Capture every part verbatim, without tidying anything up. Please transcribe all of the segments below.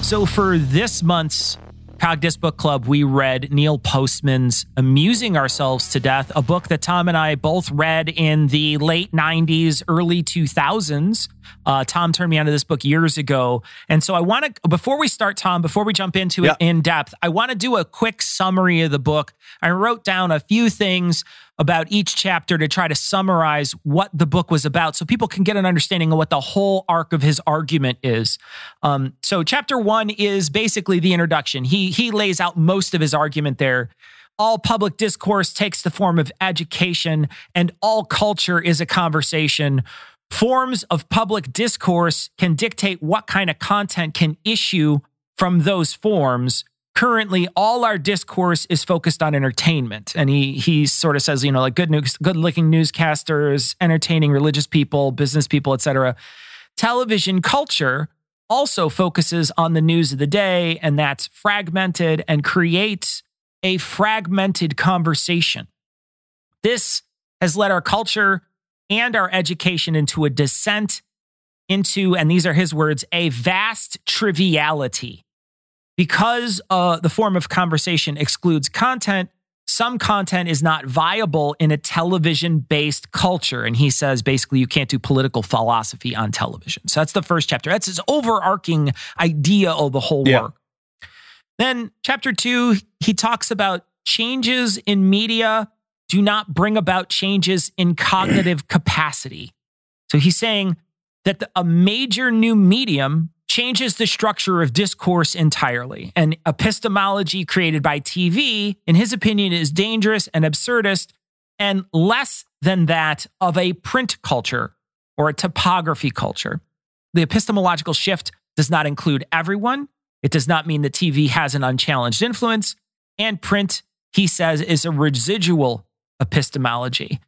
So for this month's Cogdis Book Club, we read Neil Postman's Amusing Ourselves to Death, a book that Tom and I both read in the late nineties, early two thousands. Uh, Tom turned me onto this book years ago. And so I want to, before we start, Tom, before we jump into yeah. it in depth, I want to do a quick summary of the book. I wrote down a few things about each chapter to try to summarize what the book was about so people can get an understanding of what the whole arc of his argument is. Um, so chapter one is basically the introduction. He, he lays out most of his argument there. All public discourse takes the form of education, and all culture is a conversation. Forms of public discourse can dictate what kind of content can issue from those forms. Currently, all our discourse is focused on entertainment. And he he sort of says, you know, like good news, good-looking newscasters, entertaining religious people, business people, et cetera. Television culture also focuses on the news of the day, and that's fragmented and creates a fragmented conversation. This has led our culture and our education into a descent into, and these are his words, a vast triviality. Because uh, the form of conversation excludes content, some content is not viable in a television-based culture. And he says, basically, you can't do political philosophy on television. So that's the first chapter. That's his overarching idea of the whole yeah. work. Then chapter two, he talks about changes in media do not bring about changes in cognitive capacity. So he's saying that the, a major new medium changes the structure of discourse entirely. And epistemology created by T V, in his opinion, is dangerous and absurdist and less than that of a print culture or a typography culture. The epistemological shift does not include everyone. It does not mean that T V has an unchallenged influence. And print, he says, is a residual epistemology.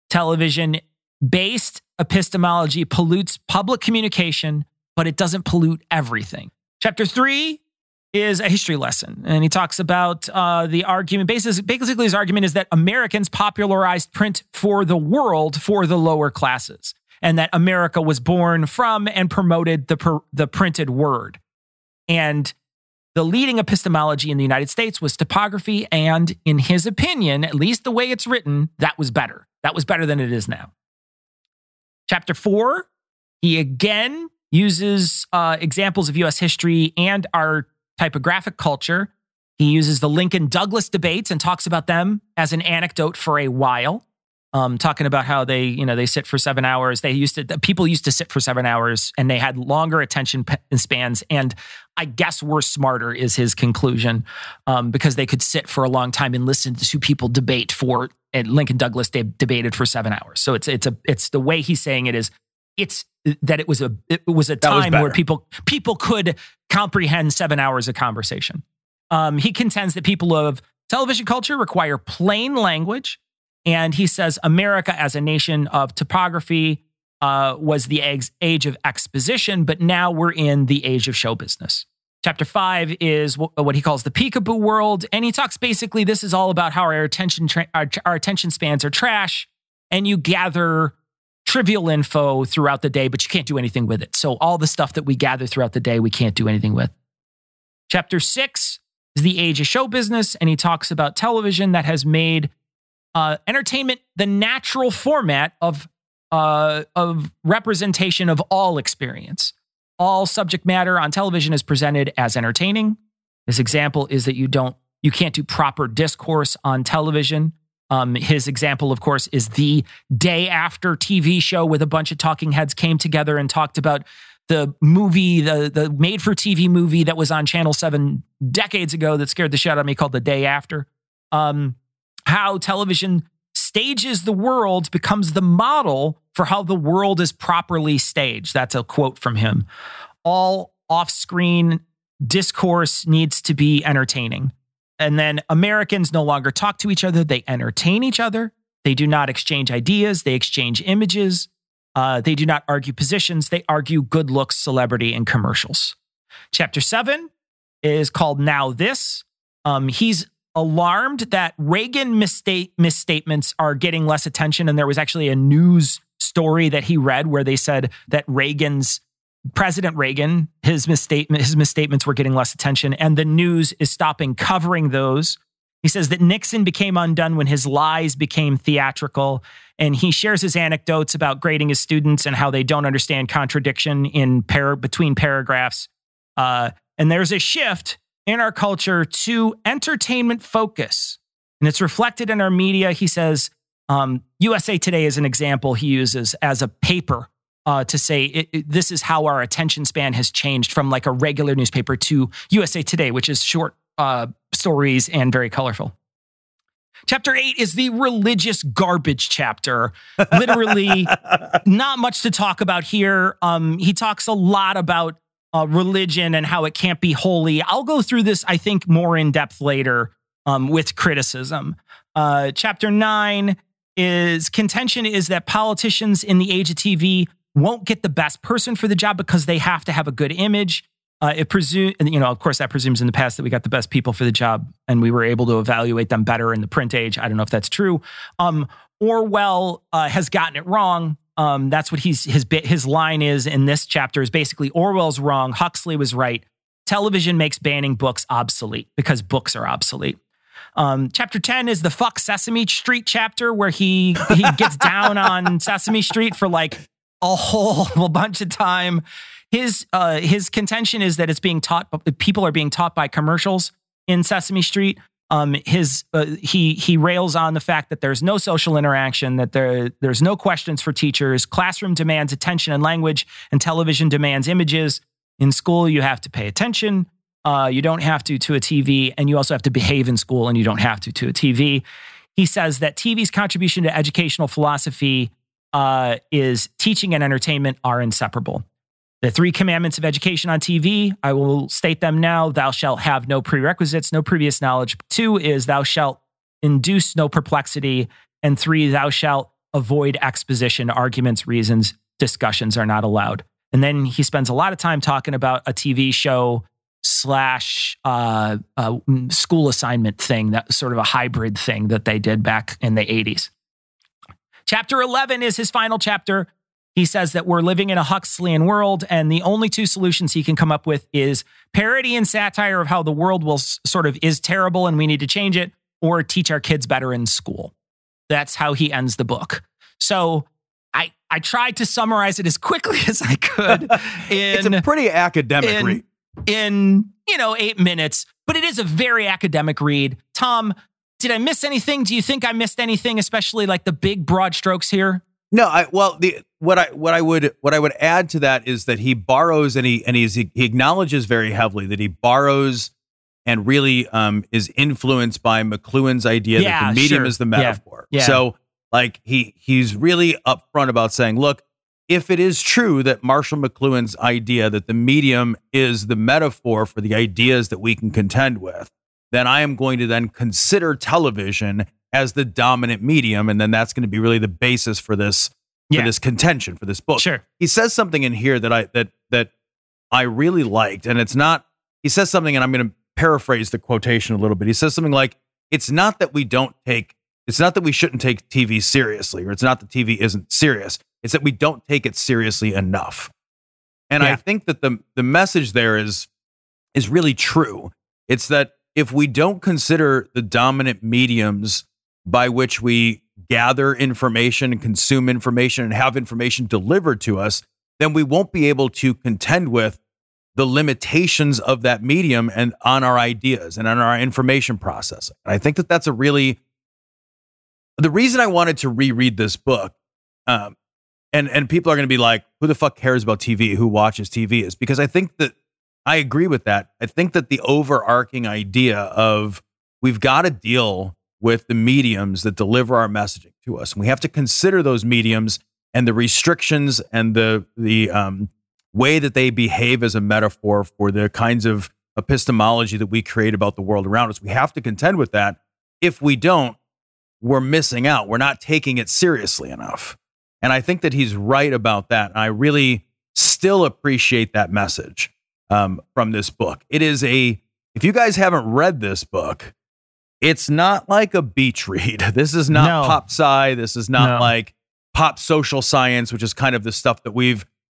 Television-based epistemology pollutes public communication, but it doesn't pollute everything. Chapter three is a history lesson. And he talks about uh, the argument. Basically, basically, his argument is that Americans popularized print for the world for the lower classes, and that America was born from and promoted the, per, the printed word. And the leading epistemology in the United States was typography. And in his opinion, at least the way it's written, that was better. That was better than it is now. Chapter four, he again uses uh, examples of U S history and our typographic culture. He uses the Lincoln-Douglas debates and talks about them as an anecdote for a while, um, talking about how they, you know, they sit for seven hours. They used to, people used to sit for seven hours and they had longer attention spans. And I guess we're smarter is his conclusion, um, because they could sit for a long time and listen to people debate for. And Lincoln-Douglas de- debated for seven hours. So it's it's a it's the way he's saying it is. It's that it was a it was a time was where people people could comprehend seven hours of conversation. Um, he contends that people of television culture require plain language, and he says America as a nation of typography uh, was the age, age of exposition, but now we're in the age of show business. Chapter five is what he calls the peekaboo world, and he talks basically this is all about how our attention tra- our, our attention spans are trash, and you gather trivial info throughout the day, but you can't do anything with it. So all the stuff that we gather throughout the day, we can't do anything with. Chapter six is the age of show business, and he talks about television that has made uh, entertainment the natural format of uh, of representation of all experience. All subject matter on television is presented as entertaining. His example is that you don't, you can't do proper discourse on television. Um, his example, of course, is the day after T V show with a bunch of talking heads came together and talked about the movie, the the made-for-T V movie that was on Channel seven decades ago that scared the shit out of me called The Day After. Um, how television stages the world becomes the model for how the world is properly staged. That's a quote from him. All off-screen discourse needs to be entertaining. And then Americans no longer talk to each other. They entertain each other. They do not exchange ideas. They exchange images. Uh, they do not argue positions. They argue good looks, celebrity, and commercials. Chapter seven is called Now This. Um, he's alarmed that Reagan misstate, misstatements are getting less attention. And there was actually a news story that he read where they said that Reagan's President Reagan, his misstatement, his misstatements were getting less attention, and the news is stopping covering those. He says that Nixon became undone when his lies became theatrical, and he shares his anecdotes about grading his students and how they don't understand contradiction in par- between paragraphs. Uh, and there's a shift in our culture to entertainment focus, and it's reflected in our media. He says um, U S A Today is an example he uses as a paper uh, to say it, it, this is how our attention span has changed from like a regular newspaper to U S A Today, which is short uh, stories and very colorful. Chapter eight is the religious garbage chapter. Literally, not much to talk about here. Um, he talks a lot about uh, religion and how it can't be holy. I'll go through this, I think, more in depth later um, with criticism. Uh, chapter nine is contention is that politicians in the age of T V won't get the best person for the job because they have to have a good image. Uh, it presume, you know, of course, that presumes in the past that we got the best people for the job and we were able to evaluate them better in the print age. I don't know if that's true. Um, Orwell uh, has gotten it wrong. Um, that's what he's his bit. His line is in this chapter is basically Orwell's wrong. Huxley was right. Television makes banning books obsolete because books are obsolete. Um, chapter ten is the fuck Sesame Street chapter where he he gets down on Sesame Street for like a whole bunch of time. His uh, his contention is that it's being taught. People are being taught by commercials in Sesame Street. Um, his uh, he he rails on the fact that there's no social interaction, that there there's no questions for teachers. Classroom demands attention and language, and television demands images. In school, you have to pay attention. Uh, you don't have to to a T V, and you also have to behave in school, and you don't have to to a T V. He says that T V's contribution to educational philosophy uh, is teaching and entertainment are inseparable. The three commandments of education on T V, I will state them now. Thou shalt have no prerequisites, no previous knowledge. Two is thou shalt induce no perplexity. And three, thou shalt avoid exposition, arguments, reasons, discussions are not allowed. And then he spends a lot of time talking about a T V show slash uh, uh, school assignment thing, that sort of a hybrid thing that they did back in the eighties. Chapter eleven is his final chapter. He says that we're living in a Huxleyan world, and the only two solutions he can come up with is parody and satire of how the world will s- sort of is terrible and we need to change it, or teach our kids better in school. That's how he ends the book. So I I tried to summarize it as quickly as I could. In, it's a pretty academic in, read. In, you know, eight minutes, but it is a very academic read. Tom, did I miss anything? Do you think I missed anything, especially like the big broad strokes here? No, I well the what I what I would what I would add to that is that he borrows and he and he's, he acknowledges very heavily that he borrows and really um, is influenced by McLuhan's idea yeah, that the medium sure. is the metaphor. Yeah. Yeah. So like he he's really upfront about saying, look, if it is true that Marshall McLuhan's idea that the medium is the metaphor for the ideas that we can contend with, then I am going to then consider television as the dominant medium, and then that's going to be really the basis for this yeah. for this contention for this book. Sure. He says something in here that I that that I really liked, and it's not. He says something, and I'm going to paraphrase the quotation a little bit. He says something like, "It's not that we don't take. It's not that we shouldn't take T V seriously, or it's not that T V isn't serious. It's that we don't take it seriously enough." And yeah. I think that the the message there is is really true. It's that if we don't consider the dominant mediums by which we gather information and consume information and have information delivered to us, then we won't be able to contend with the limitations of that medium and on our ideas and on our information processing. And I think that that's a really, the reason I wanted to reread this book, um, and, and people are going to be like, who the fuck cares about T V? Who watches T V? Is because I think that I agree with that. I think that the overarching idea of we've got to deal with the mediums that deliver our messaging to us. And we have to consider those mediums and the restrictions and the the um, way that they behave as a metaphor for the kinds of epistemology that we create about the world around us. We have to contend with that. If we don't, we're missing out. We're not taking it seriously enough. And I think that he's right about that. And I really still appreciate that message um, from this book. It is a, if you guys haven't read this book, it's not like a beach read. This is not no. pop sci. This is not no. like pop social science, which is kind of the stuff that we've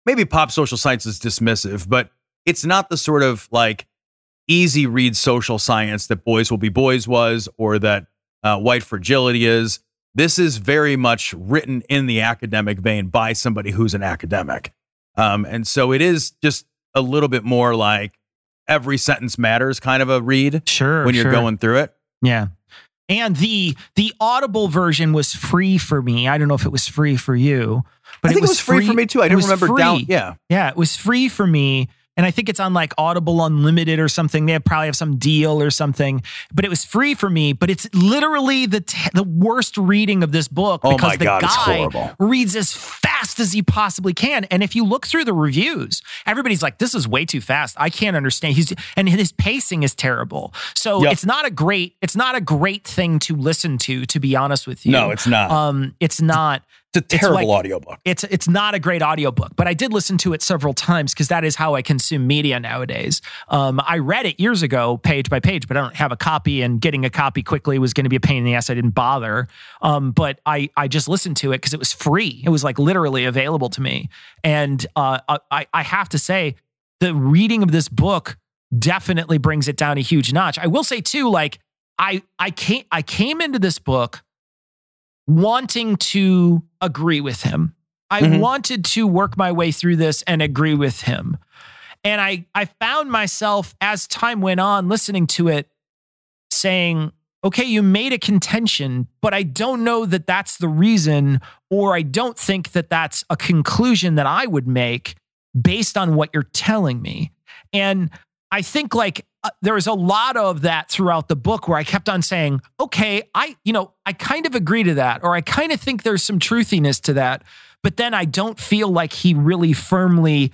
maybe pop social science is dismissive, but it's not the sort of like easy read social science that Boys Will Be Boys was, or that uh, White Fragility is. This is very much written in the academic vein by somebody who's an academic. Um, and so it is just a little bit more like every sentence matters kind of a read. Sure. When you're sure. going through it. Yeah. And the the Audible version was free for me. I don't know if it was free for you, but I think it was, it was free, free for me too. I didn't remember free. down. Yeah. Yeah. It was free for me. And I think it's on like Audible Unlimited or something. They probably have some deal or something, but it was free for me. But it's literally the t- the worst reading of this book oh because my the God, guy reads as fast as he possibly can. And if you look through the reviews, everybody's like, "This is way too fast. I can't understand." He's and his pacing is terrible. So yep. it's not a great it's not a great thing to listen to. To be honest with you, no, it's not. Um, it's not. It's a terrible it's like, audiobook. It's it's not a great audiobook, but I did listen to it several times because that is how I consume media nowadays. Um, I read it years ago, page by page, but I don't have a copy, and getting a copy quickly was going to be a pain in the ass. I didn't bother. Um, but I I just listened to it because it was free. It was like literally available to me. And uh, I, I have to say, the reading of this book definitely brings it down a huge notch. I will say too, like I I came I came into this book wanting to agree with him. I mm-hmm. wanted to work my way through this and agree with him. And I, I found myself, as time went on, listening to it, saying, okay, you made a contention, but I don't know that that's the reason, or I don't think that that's a conclusion that I would make based on what you're telling me. And I think like uh, there was a lot of that throughout the book where I kept on saying, okay, I, you know, I kind of agree to that, or I kind of think there's some truthiness to that, but then I don't feel like he really firmly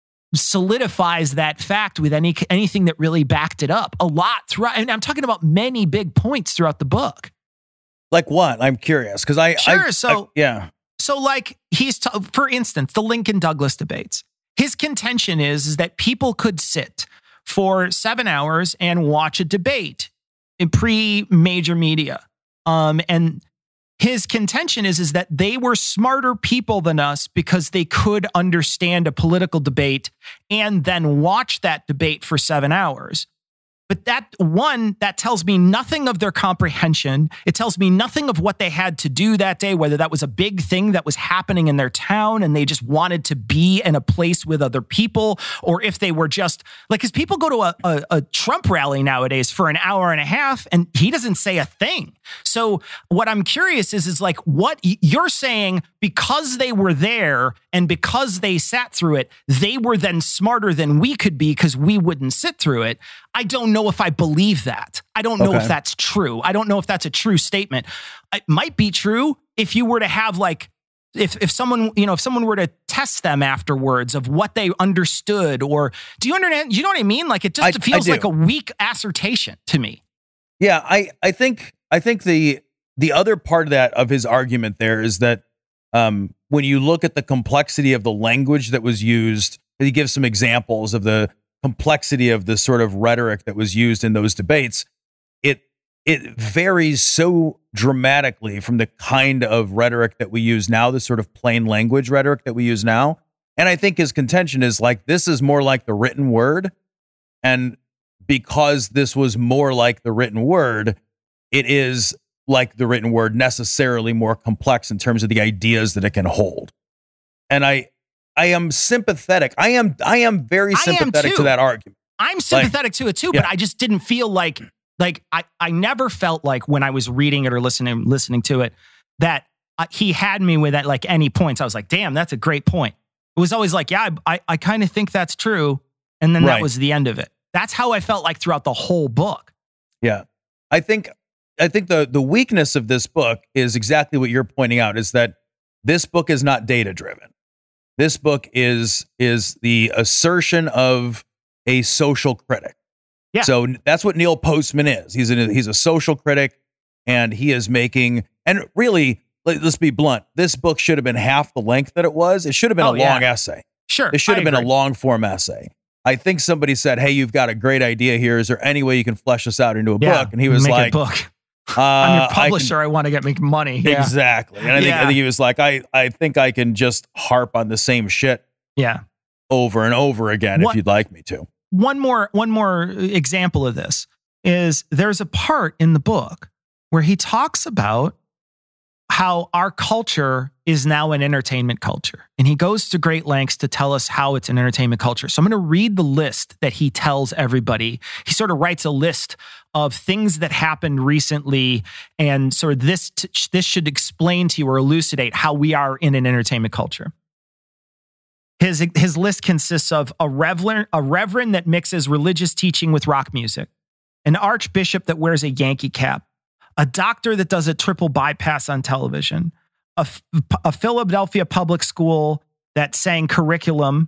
solidifies that fact with any anything that really backed it up a lot throughout. And I'm talking about many big points throughout the book. Like what? I'm curious because I sure. I, so I, yeah. So like he's t- for instance, the Lincoln Douglas debates. His contention is is that people could sit for seven hours and watch a debate in pre-major media. Um, and his contention is, is that they were smarter people than us because they could understand a political debate and then watch that debate for seven hours. But that one, that tells me nothing of their comprehension. It tells me nothing of what they had to do that day, whether that was a big thing that was happening in their town and they just wanted to be in a place with other people, or if they were just like, because people go to a, a, a Trump rally nowadays for an hour and a half and he doesn't say a thing. So what I'm curious is, is like what you're saying, because they were there and because they sat through it, they were then smarter than we could be because we wouldn't sit through it. I don't know if I believe that. I don't know okay. if that's true. I don't know if that's a true statement. It might be true if you were to have like, if if someone, you know, if someone were to test them afterwards of what they understood, or do you understand? You know what I mean? Like it just I, feels I like a weak assertion to me. Yeah, I I think I think the the other part of that of his argument there is that um, when you look at the complexity of the language that was used, he gives some examples of the complexity of the sort of rhetoric that was used in those debates. It it varies so dramatically from the kind of rhetoric that we use now, the sort of plain language rhetoric that we use now. And I think his contention is like, this is more like the written word. And because this was more like the written word, it is like the written word necessarily more complex in terms of the ideas that it can hold. And I I am sympathetic. I am I am very sympathetic to that argument. I'm sympathetic like, to it too, yeah. but I just didn't feel like like I, I never felt like when I was reading it or listening listening to it that uh, he had me with at like any points. I was like, damn, that's a great point. It was always like, yeah, I I, I kind of think that's true, and then right. that was the end of it. That's how I felt like throughout the whole book. Yeah, I think I think the the weakness of this book is exactly what you're pointing out, is that this book is not data driven. This book is is the assertion of a social critic. Yeah. So that's what Neil Postman is. He's a, he's a social critic, and he is making, and really, let, let's be blunt, this book should have been half the length that it was. It should have been oh, a yeah. long essay. Sure. It should have I been agree. a long form essay. I think somebody said, hey, you've got a great idea here. Is there any way you can flesh this out into a yeah, book? And he was make like, a book. Uh, I'm your I publisher. I, can, I want to get make money. Yeah. Exactly. And I think, yeah. I think he was like, I, I think I can just harp on the same shit Yeah. over and over again What, if you'd like me to. One more, one more example of this is there's a part in the book where he talks about how our culture is now an entertainment culture. And he goes to great lengths to tell us how it's an entertainment culture. So I'm going to read the list that he tells everybody. He sort of writes a list of things that happened recently. And sort of this, t- this should explain to you or elucidate how we are in an entertainment culture. His, his list consists of a reverend, a reverend that mixes religious teaching with rock music, an archbishop that wears a Yankee cap, a doctor that does a triple bypass on television, a, a Philadelphia public school that sang curriculum,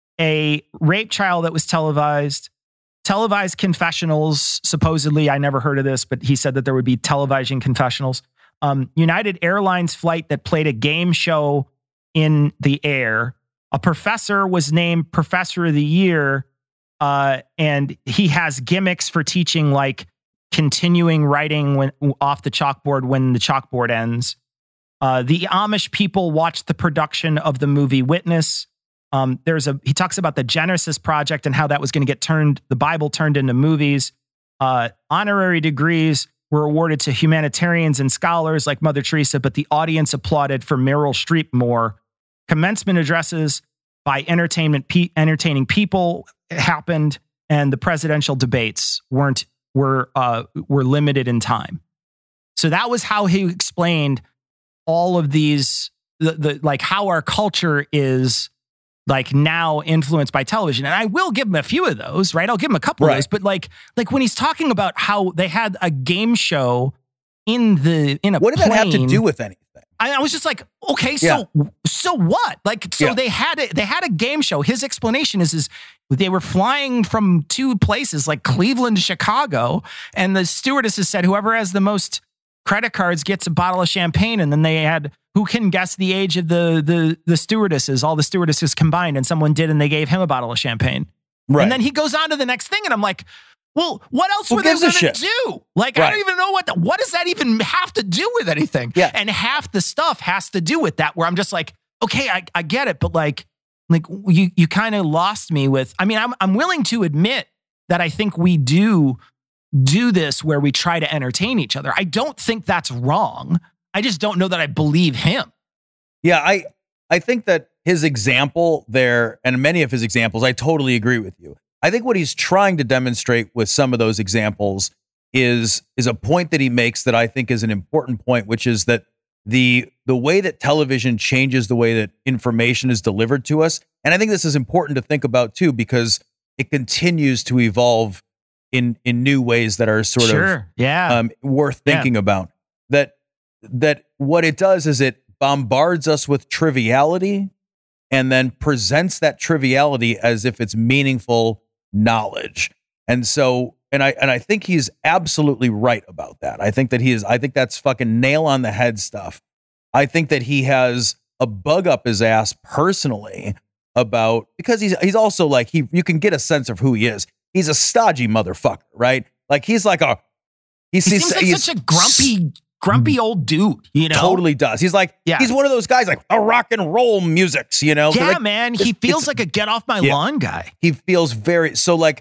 a rape trial that was televised, televised confessionals. Supposedly, I never heard of this, but he said that there would be televising confessionals. Um, United Airlines flight that played a game show in the air. A professor was named Professor of the Year, uh, and he has gimmicks for teaching, like continuing writing when off the chalkboard when the chalkboard ends. Uh, the Amish people watched the production of the movie Witness. Um, there's a he talks about the Genesis Project and how that was going to get turned, the Bible turned into movies. Uh, honorary degrees were awarded to humanitarians and scholars like Mother Teresa, but the audience applauded for Meryl Streep more. Commencement addresses by entertainment pe- entertaining people happened, and the presidential debates weren't were uh, were limited in time. So that was how he explained all of these, the, the like how our culture is like now influenced by television. And I will give him a few of those, right? I'll give him a couple Right. of those, but like like when he's talking about how they had a game show in the in a What did that have to plane, do with anything? I, I was just like, okay, so so what? Like, so Yeah. they had a, they had a game show. His explanation is is they were flying from two places like Cleveland to Chicago, and the stewardesses said whoever has the most credit cards gets a bottle of champagne, and then they had who can guess the age of the the the stewardesses, all the stewardesses combined, and someone did, and they gave him a bottle of champagne. Right. And then he goes on to the next thing, and I'm like, well, what else Who were they gives a going to shit? do? Like, I Right. don't even know what, the, what does that even have to do with anything? Yeah. And half the stuff has to do with that, where I'm just like, okay, I, I get it. But like, like you, you kind of lost me with, I mean, I'm, I'm willing to admit that I think we do do this where we try to entertain each other. I don't think that's wrong. I just don't know that I believe him. Yeah, I I think that his example there, and many of his examples, I totally agree with you. I think what he's trying to demonstrate with some of those examples is is a point that he makes that I think is an important point, which is that the the way that television changes the way that information is delivered to us. And I think this is important to think about too, because it continues to evolve in in new ways that are sort Sure. of Yeah. um, worth Yeah. thinking about. That that what it does is it bombards us with triviality and then presents that triviality as if it's meaningful knowledge. And so, and I and I think he's absolutely right about that. I think that he is. I think that's fucking nail on the head stuff. I think that he has a bug up his ass personally about, because he's he's also like he you can get a sense of who he is. He's a stodgy motherfucker, right? Like he's like a he he's, seems like he's such a grumpy, grumpy old dude, you know? totally does. He's like, Yeah. he's one of those guys like a rock and roll musics, you know? Yeah, Like, man. He it's- feels it's- like a get off my Yeah. lawn guy. he feels very, so like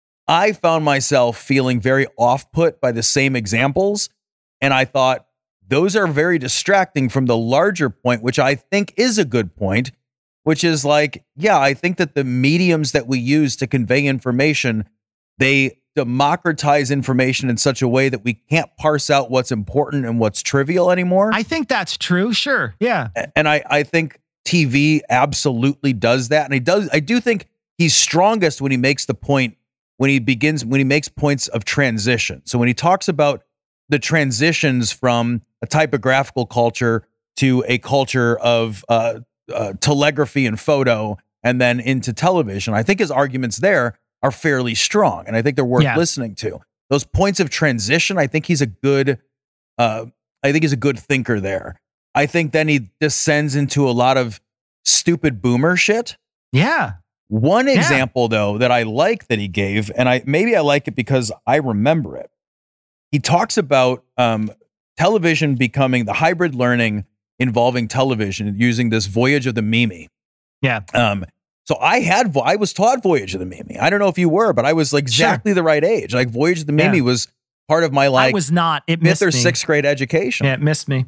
I found myself feeling very off put by the same examples. And I thought those are very distracting from the larger point, which I think is a good point, which is like, yeah, I think that the mediums that we use to convey information, they democratize information in such a way that we can't parse out what's important and what's trivial anymore. I think that's true. Sure. Yeah. And I, I think T V absolutely does that. And he does, I do think he's strongest when he makes the point, when he begins, when he makes points of transition. So when he talks about the transitions from a typographical culture to a culture of uh, uh, telegraphy and photo, and then into television, I think his arguments there are fairly strong. And I think they're worth Yeah. listening to. Those points of transition, I think he's a good, uh, I think he's a good thinker there. I think then he descends into a lot of stupid boomer shit. Yeah. One Yeah. example though that I like that he gave, and I maybe I like it because I remember it. He talks about um, television becoming the hybrid learning involving television using this voyage of the Mimi. Yeah. Um, So I had, vo- I was taught Voyage of the Mimi. I don't know if you were, but I was like exactly sure. the right age. Like Voyage of the Mimi yeah. was part of my like I was not. It fifth or me. sixth grade education. Yeah, it missed me.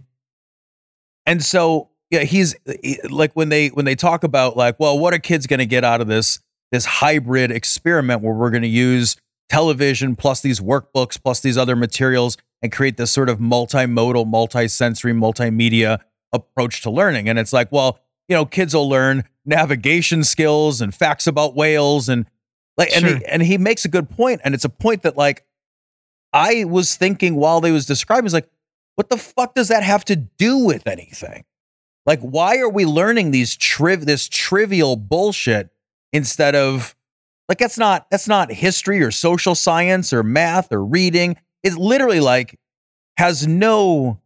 And so yeah, he's he, like when they when they talk about like, well, what are kids going to get out of this this hybrid experiment where we're going to use television plus these workbooks plus these other materials and create this sort of multimodal, multi-sensory, multimedia approach to learning. And it's like, well, you know, kids will learn navigation skills and facts about whales and like, sure. and he, and he makes a good point. And it's a point that like I was thinking while they was describing, is like, what the fuck does that have to do with anything? Like, why are we learning these triv this trivial bullshit instead of like that's not that's not history or social science or math or reading. It literally like has no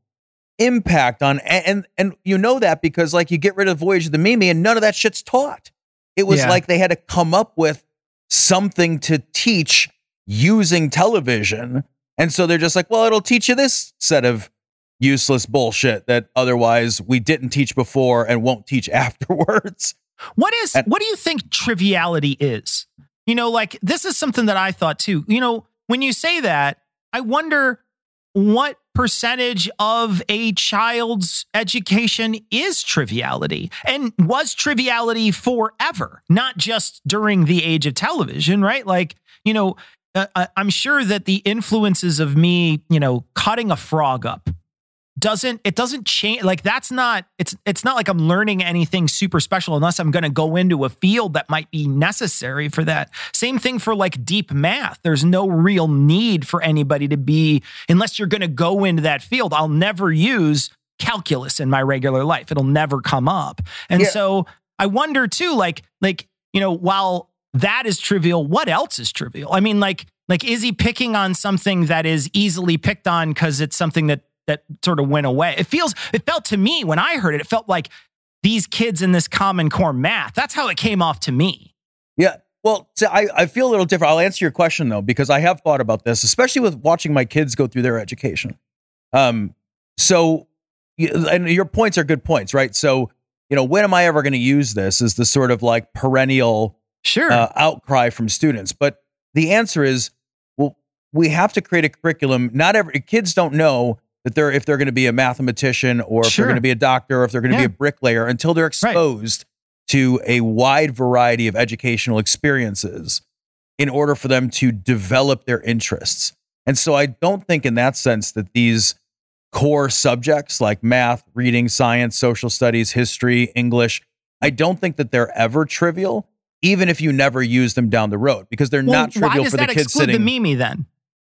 impact on and, and and you know that because like you get rid of Voyage of the Mimi and none of that shit's taught. It was yeah. like they had to come up with something to teach using television. And so they're just like, well, it'll teach you this set of useless bullshit that otherwise we didn't teach before and won't teach afterwards. What is and, what do you think triviality is? You know, like this is something that I thought too. You know, when you say that, I wonder what percentage of a child's education is triviality, and was triviality forever, not just during the age of television, right? Like, you know, uh, I'm sure that the influences of me, you know, cutting a frog up doesn't, it doesn't change. Like that's not, it's, it's not like I'm learning anything super special unless I'm going to go into a field that might be necessary for that. Same thing for like deep math. There's no real need for anybody to be, unless you're going to go into that field. I'll never use calculus in my regular life. It'll never come up. And yeah. so I wonder too, like, like, you know, while that is trivial, what else is trivial? I mean, like, like, is he picking on something that is easily picked on because it's something that that sort of went away? It feels, it felt to me when I heard it, it felt like these kids in this Common Core math. That's how it came off to me. Yeah. Well, so I, I feel a little different. I'll answer your question though, because I have thought about this, especially with watching my kids go through their education. Um, so, and your points are good points, right? So, you know, when am I ever going to use this as the sort of like perennial sure. uh, outcry from students? But the answer is, well, we have to create a curriculum. Not every kids don't know that they're, if they're going to be a mathematician or if sure. they're going to be a doctor or if they're going to yeah. be a bricklayer until they're exposed right. to a wide variety of educational experiences in order for them to develop their interests. And so I don't think in that sense that these core subjects like math, reading, science, social studies, history, English, I don't think that they're ever trivial, even if you never use them down the road, because they're well, not trivial for the kids sitting. Why does that exclude the Mimi then?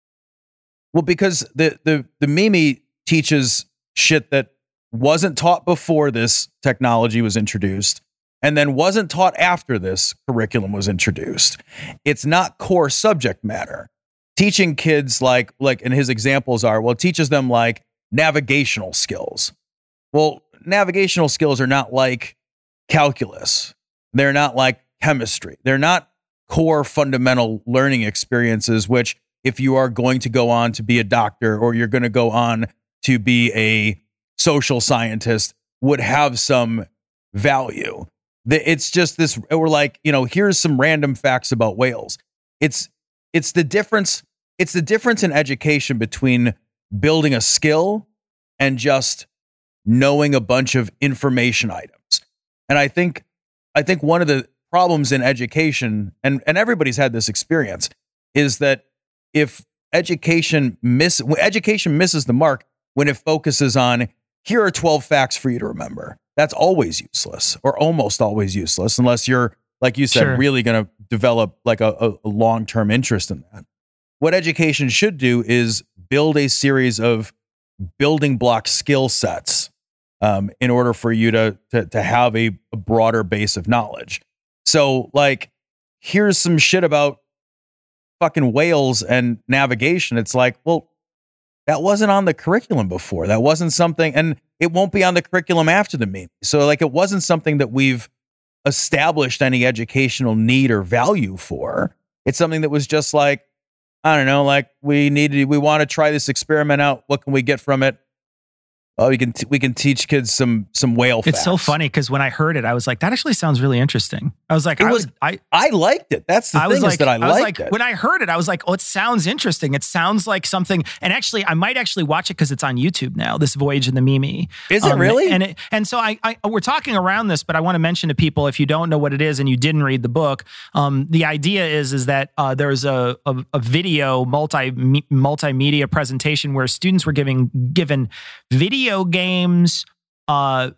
Well, because the, the, the Mimi teaches shit that wasn't taught before this technology was introduced and then wasn't taught after this curriculum was introduced. It's not core subject matter. Teaching kids like, like, and his examples are, well, it teaches them like navigational skills. Well, navigational skills are not like calculus. They're not like chemistry. They're not core fundamental learning experiences, which if you are going to go on to be a doctor or you're going to go on to be a social scientist would have some value. It's just this, we're like, you know, here's some random facts about whales. It's, it's the difference. It's the difference in education between building a skill and just knowing a bunch of information items. And I think, I think one of the problems in education, and, and everybody's had this experience, is that if education miss education misses the mark when it focuses on, here are twelve facts for you to remember, that's always useless or almost always useless unless you're, like you said, sure. really going to develop like a, a, a long-term interest in that. What education should do is build a series of building block skill sets um, in order for you to, to, to have a, a broader base of knowledge. So like, here's some shit about fucking whales and navigation. It's like, well, that wasn't on the curriculum before. That wasn't something, and it won't be on the curriculum after the Mimi. So like, it wasn't something that we've established any educational need or value for. It's something that was just like, I don't know, like we needed, we want to try this experiment out. What can we get from it? Oh, we can t- we can teach kids some some whale facts. It's so funny because when I heard it, I was like, that actually sounds really interesting. I was like, it I was would, I I liked it. That's the I thing was is like, that I, I was liked like, it. when I heard it, I was like, oh, it sounds interesting. It sounds like something. And actually, I might actually watch it because it's on YouTube now. This Voyage in the Mimi. Is it um, really? And it, and so I, I we're talking around this, but I want to mention to people if you don't know what it is and you didn't read the book, um, the idea is is that uh, there's a, a a video multi multimedia presentation where students were giving given video games. Uh,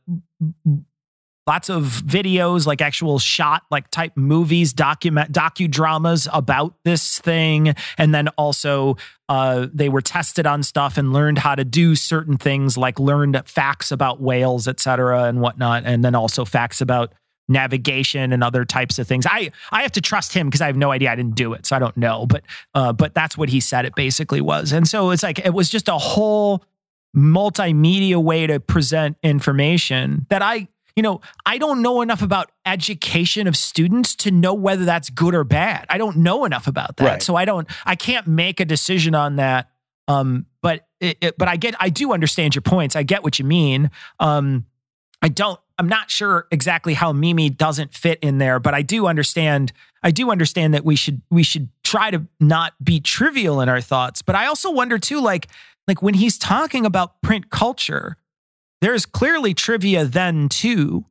lots of videos, like actual shot, like type movies, document docudramas about this thing, and then also uh, they were tested on stuff and learned how to do certain things, like learned facts about whales, et cetera, and whatnot, and then also facts about navigation and other types of things. I I have to trust him because I have no idea. I didn't do it, so I don't know. But uh, but that's what he said it basically was, and so it's like it was just a whole multimedia way to present information that I, you know, I don't know enough about education of students to know whether that's good or bad. I don't know enough about that. Right. So I don't, I can't make a decision on that. Um, but, it, it, but I get, I do understand your points. I get what you mean. Um, I don't, I'm not sure exactly how Mimi doesn't fit in there, but I do understand, I do understand that we should, we should try to not be trivial in our thoughts. But I also wonder too, like, Like when he's talking about print culture, there's clearly trivia then too.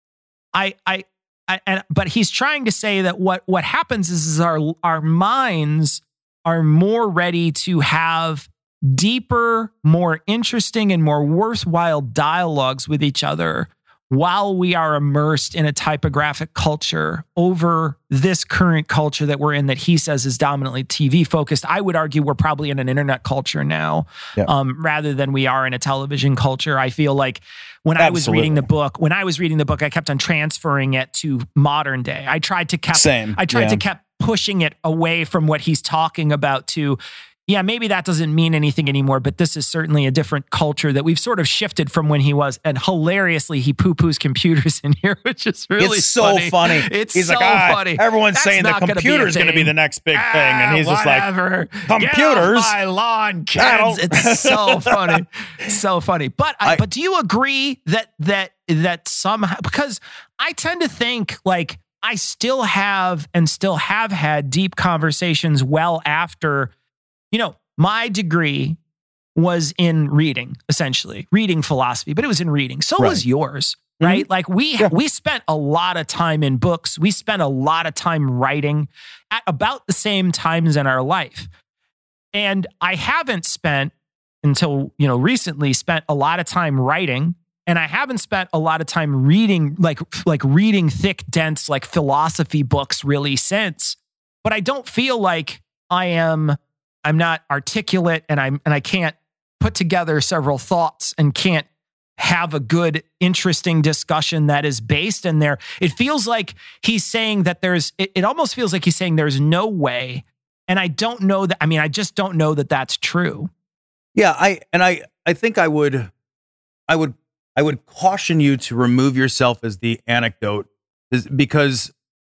I, I, I, and but he's trying to say that what what happens is, is our our minds are more ready to have deeper, more interesting, and more worthwhile dialogues with each other while we are immersed in a typographic culture over this current culture that we're in that he says is dominantly T V focused. I would argue we're probably in an internet culture now, yeah. um, rather than we are in a television culture. I feel like when Absolutely. I was reading the book, when I was reading the book, I kept on transferring it to modern day. I tried to kept, Same. I tried yeah. to kept pushing it away from what he's talking about to, yeah, maybe that doesn't mean anything anymore, but this is certainly a different culture that we've sort of shifted from when he was. And hilariously, he poo-poos computers in here, which is really it's so funny. funny. It's He's so like, ah, funny. Everyone's That's saying the computer's going to be the next big ah, thing. And he's whatever. just like, computers? Get off my lawn, kids. It's so funny. So funny. But I, I, but do you agree that that that somehow, because I tend to think like I still have and still have had deep conversations well after, you know, my degree was in reading, essentially reading philosophy, but it was in reading. So right. was yours, right? Mm-hmm. Like we, yeah. we spent a lot of time in books. We spent a lot of time writing at about the same times in our life. And I haven't spent until, you know, recently spent a lot of time writing, and I haven't spent a lot of time reading, like, like reading thick, dense, like philosophy books really since, but I don't feel like I am I'm not articulate and I'm and I can't put together several thoughts and can't have a good, interesting discussion that is based in there. It feels like he's saying that there's, it, it almost feels like he's saying there's no way. And I don't know that, I mean, I just don't know that that's true. Yeah. I, and I, I think I would, I would, I would caution you to remove yourself as the anecdote is because,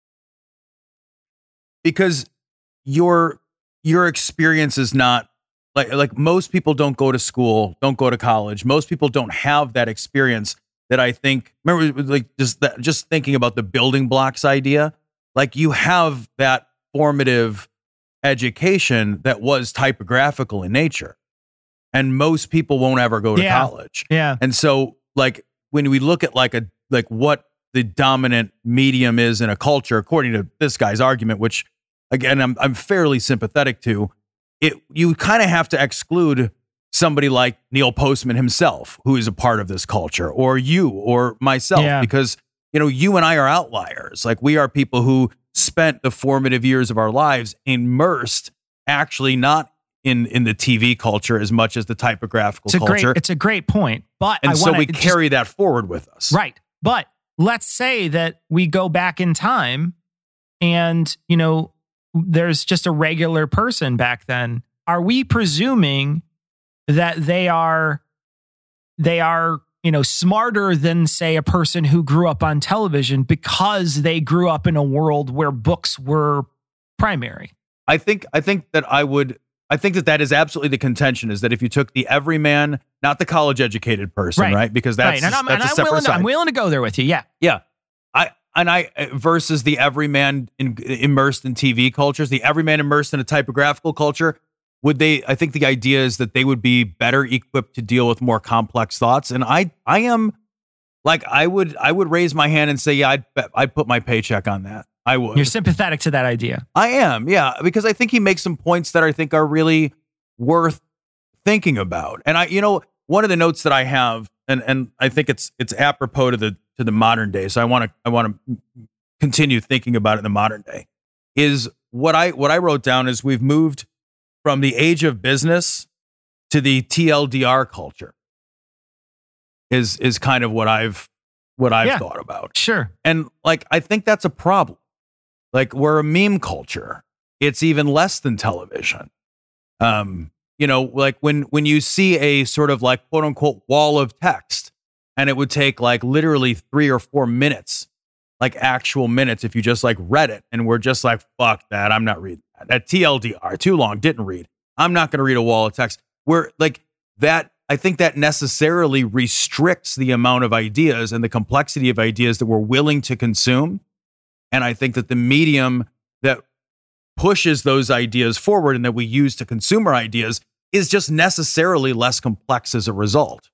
because your, your experience is not like, like most people don't go to school, don't go to college. Most people don't have that experience that I think, remember, like just that, just thinking about the building blocks idea, like you have that formative education that was typographical in nature. And most people won't ever go to yeah. college. Yeah. And so like when we look at like a, like what the dominant medium is in a culture, according to this guy's argument, which again, I'm I'm fairly sympathetic to it. You kind of have to exclude somebody like Neil Postman himself, who is a part of this culture, or you or myself, yeah. because, you know, you and I are outliers. Like we are people who spent the formative years of our lives immersed, actually not in, in the T V culture as much as the typographical it's a culture. Great, it's a great point. But and I so wanna we just, carry that forward with us. Right. But let's say that we go back in time and, you know, there's just a regular person back then. Are we presuming that they are, they are, you know, smarter than, say, a person who grew up on television because they grew up in a world where books were primary? I think, I think that I would, I think that that is absolutely the contention, is that if you took the everyman, not the college educated person, right? right? Because that's, right. and I'm, that's and a I'm separate willing to, side. I'm willing to go there with you. Yeah. Yeah. I, and I, versus the everyman in, immersed in T V cultures, the everyman immersed in a typographical culture, would they, I think the idea is that they would be better equipped to deal with more complex thoughts. And I, I am like, I would, I would raise my hand and say, yeah, I'd, bet, I'd put my paycheck on that. I would. You're sympathetic to that idea. I am. Yeah. Because I think he makes some points that I think are really worth thinking about. And I, you know, one of the notes that I have, and, and I think it's, it's apropos to the, to the modern day. So I want to, I want to continue thinking about it in the modern day, is what I, what I wrote down is we've moved from the age of business to the T L D R culture is, is kind of what I've, what I've Yeah. thought about. Sure. And like, I think that's a problem. Like, we're a meme culture. It's even less than television. Um, you know, like when, when you see a sort of like quote unquote wall of text, and it would take like literally three or four minutes, like actual minutes, if you just like read it, and we're just like, fuck that, I'm not reading that. That T L D R, too long, didn't read. I'm not going to read a wall of text. We're like that. I think that necessarily restricts the amount of ideas and the complexity of ideas that we're willing to consume. And I think that the medium that pushes those ideas forward and that we use to consume our ideas is just necessarily less complex as a result.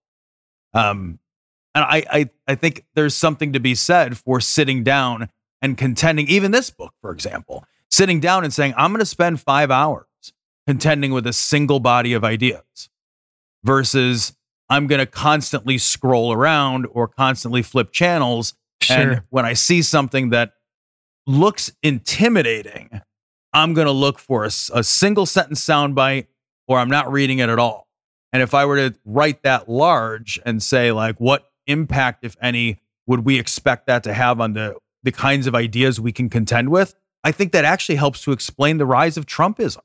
Um, and I, I, I think there's something to be said for sitting down and contending, even this book, for example, sitting down and saying, I'm going to spend five hours contending with a single body of ideas versus I'm going to constantly scroll around or constantly flip channels. Sure. And when I see something that looks intimidating, I'm going to look for a, a single sentence soundbite, or I'm not reading it at all. And if I were to write that large and say, like, what impact, if any, would we expect that to have on the, the kinds of ideas we can contend with? I think that actually helps to explain the rise of Trumpism.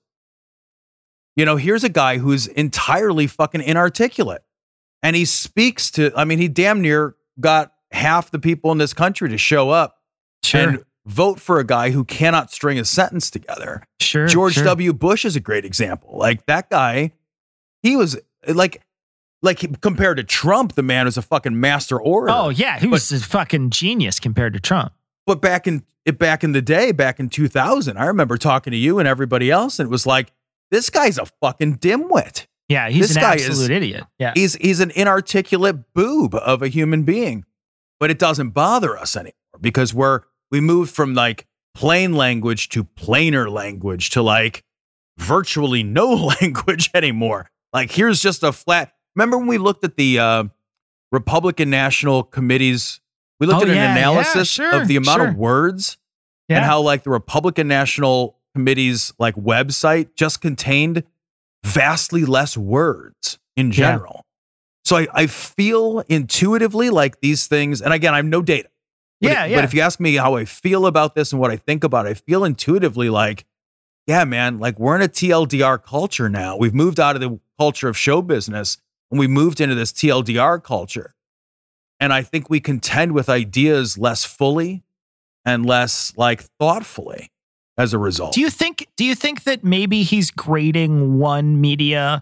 You know, here's a guy who's entirely fucking inarticulate, and he speaks to, I mean, he damn near got half the people in this country to show up Sure. and vote for a guy who cannot string a sentence together. Sure. George sure. W. Bush is a great example. Like, that guy, he was like, like he, compared to Trump, the man was a fucking master orator. Oh yeah, he was a fucking genius compared to Trump. But back in back in the day, back in two thousand, I remember talking to you and everybody else, and it was like, this guy's a fucking dimwit. Yeah, he's This an guy absolute is- idiot. Yeah. He's he's an inarticulate boob of a human being. But it doesn't bother us anymore because we're we moved from like plain language to plainer language to like virtually no language anymore. Like, here's just a flat. Remember when we looked at the uh, Republican National Committees? We looked Oh, at an yeah, yeah, analysis sure, of the amount sure. of words Yeah. and how like the Republican National Committee's like website just contained vastly less words in general. So I, I feel intuitively like these things, and again, I have no data. But Yeah, it- yeah. But if you ask me how I feel about this and what I think about it, I feel intuitively like, yeah, man, like we're in a T L D R culture now. We've moved out of the culture of show business and we moved into this T L D R culture. And I think we contend with ideas less fully and less like thoughtfully as a result. Do you think do you think that maybe he's grading one media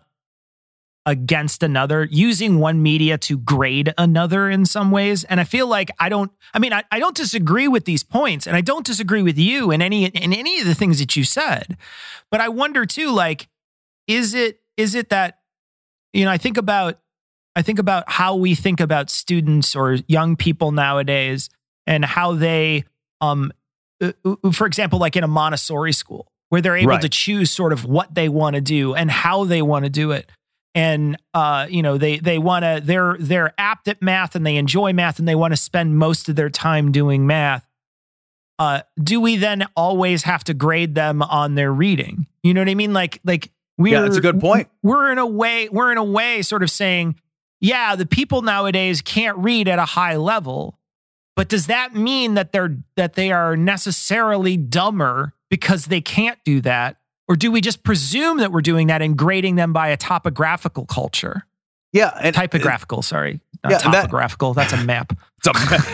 against another, using one media to grade another in some ways? And I feel like I don't I mean I, I don't disagree with these points, and I don't disagree with you in any in any of the things that you said. But I wonder too, like, is it is it that, you know, I think about I think about how we think about students or young people nowadays and how they um uh, for example, like in a Montessori school where they're able Right. to choose sort of what they want to do and how they want to do it. And, uh, you know, they, they want to, they're, they're apt at math and they enjoy math and they want to spend most of their time doing math. Uh, do we then always have to grade them on their reading? You know what I mean? Like, like we're, Yeah, that's a good point. We're in a way, we're in a way sort of saying, yeah, the people nowadays can't read at a high level, but does that mean that they're, that they are necessarily dumber because they can't do that? Or do we just presume that we're doing that and grading them by a topographical culture? Yeah. And, typographical, and, sorry. Not yeah, topographical. That, that's a map. It's